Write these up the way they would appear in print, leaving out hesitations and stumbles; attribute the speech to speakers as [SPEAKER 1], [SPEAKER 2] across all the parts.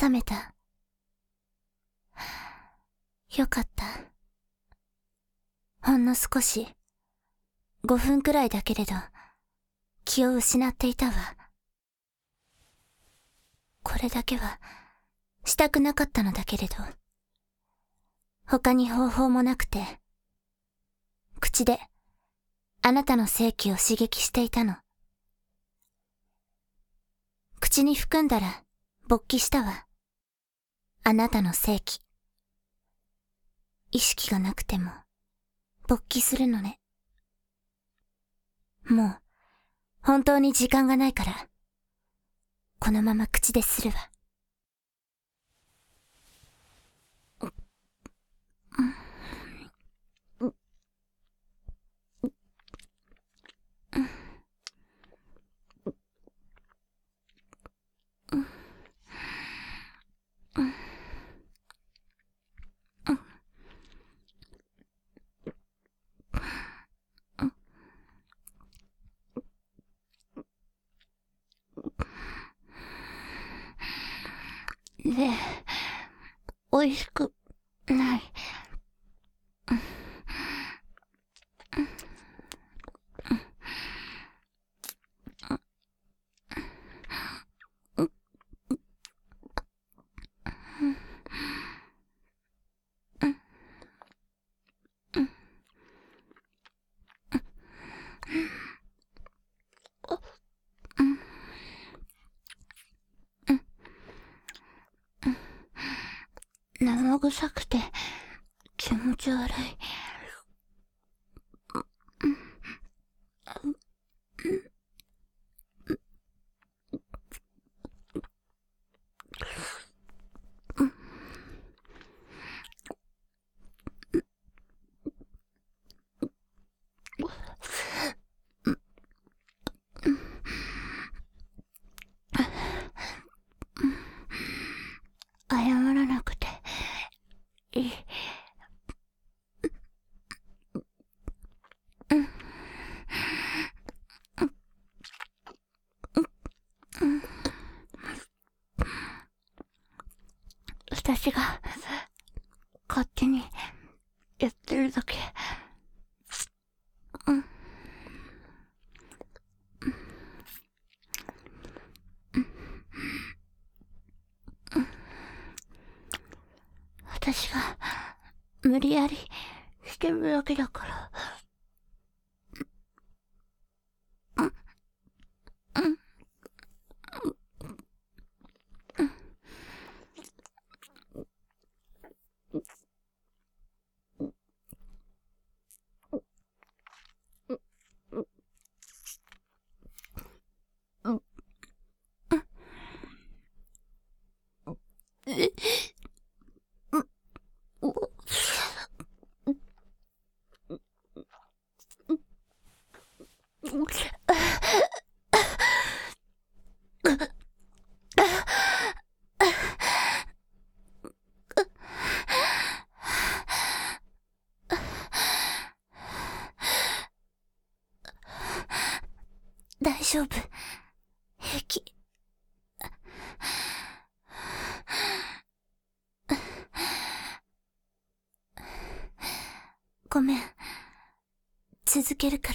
[SPEAKER 1] 覚めた。よかった。ほんの少し、5分くらいだけれど、気を失っていたわ。これだけは、したくなかったのだけれど、他に方法もなくて、口で、あなたの性器を刺激していたの。口に含んだら、勃起したわ。あなたの性器。意識がなくても、勃起するのね。もう、本当に時間がないから、このまま口でするわ。で、美味しくない。生臭くて気持ち悪い。謝らなくていい。私が勝手にやってるだけ。私が無理やりしてるだけだから。大丈夫。平気。ごめん。続けるから。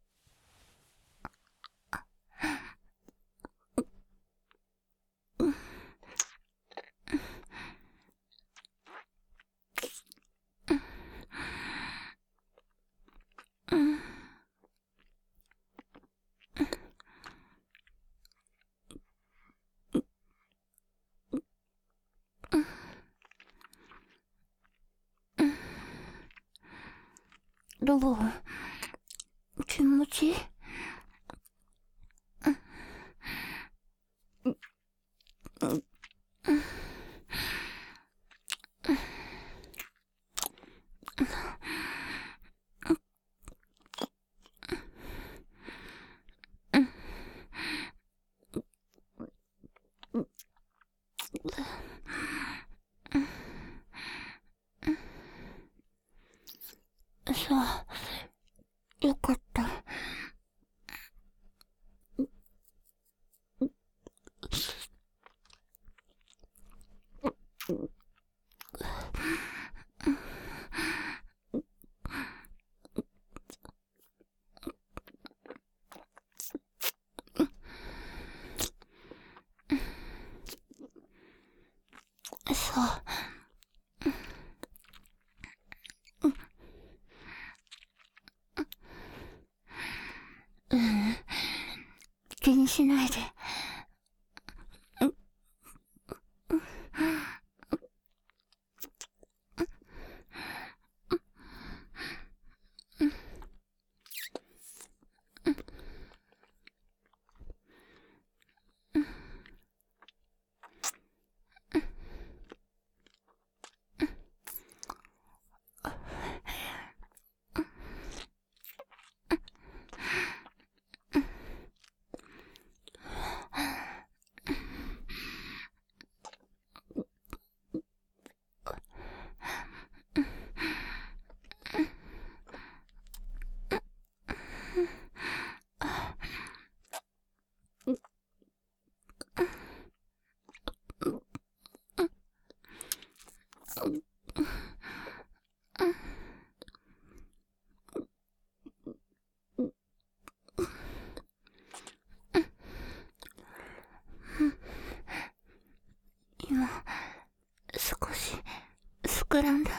[SPEAKER 1] どう？気持ちいい？そう、よかった。 気にしないで。今、少し膨らんだ。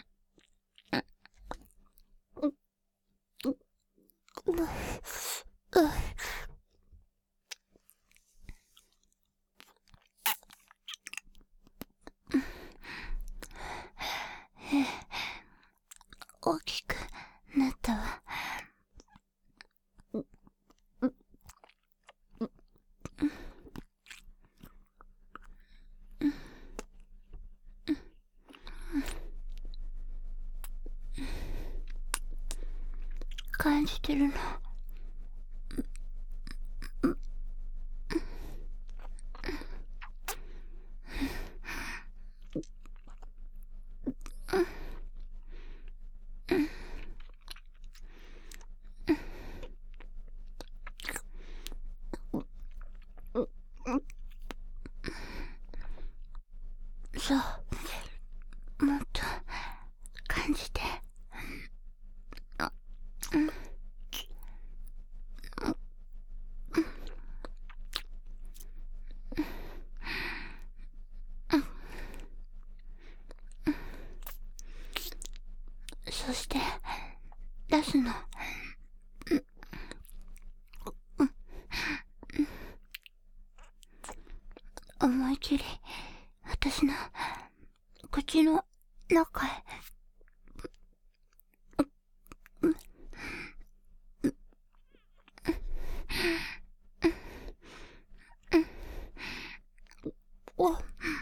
[SPEAKER 1] 大きくなったわ。感じてるの。そう、もっと感じて。そして出すの。思い切り私の口の中へ。お、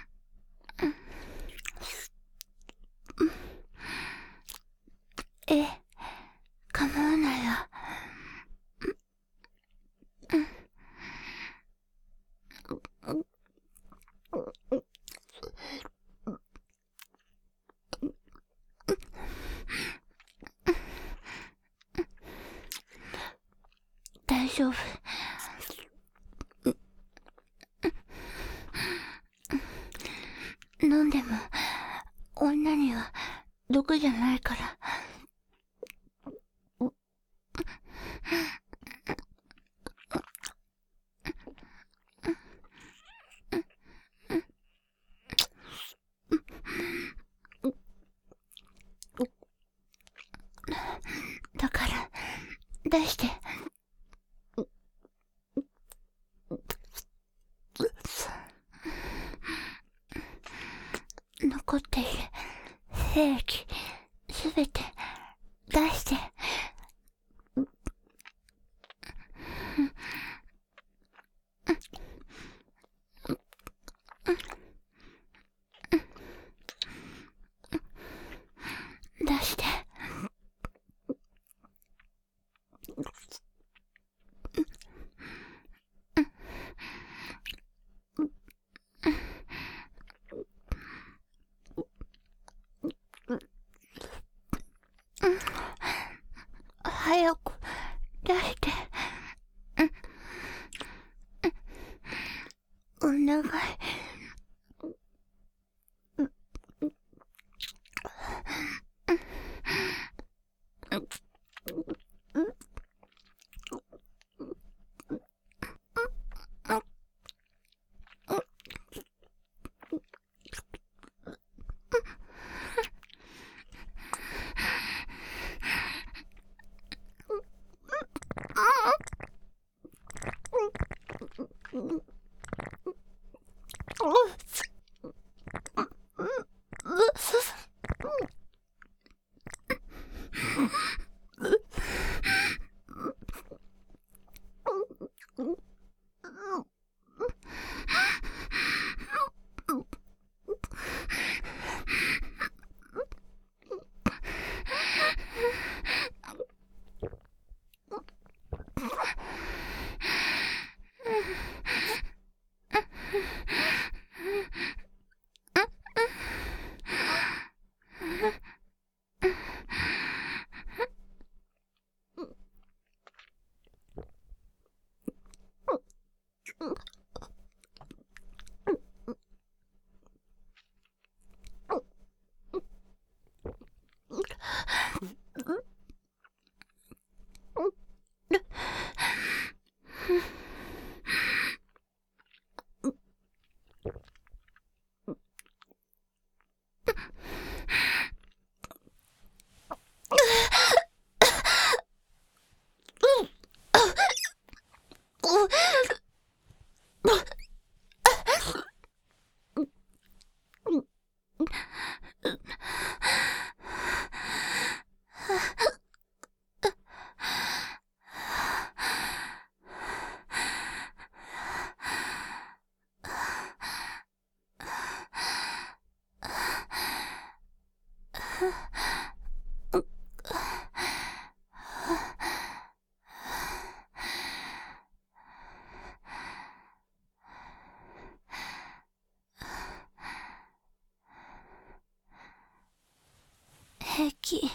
[SPEAKER 1] ええ、構わないわ。大丈夫。飲んでも女には毒じゃないから。だから出して。残っている精液すべて出して。出して。早く出して。お願い。 平気。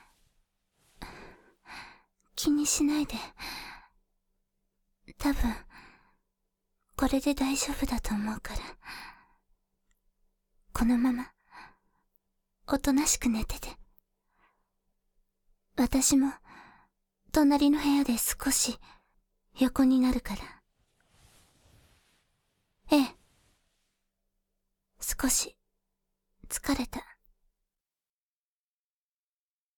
[SPEAKER 1] 気にしないで。多分、これで大丈夫だと思うから。このまま、おとなしく寝てて。私も、隣の部屋で少し、横になるから。ええ。少し、疲れた。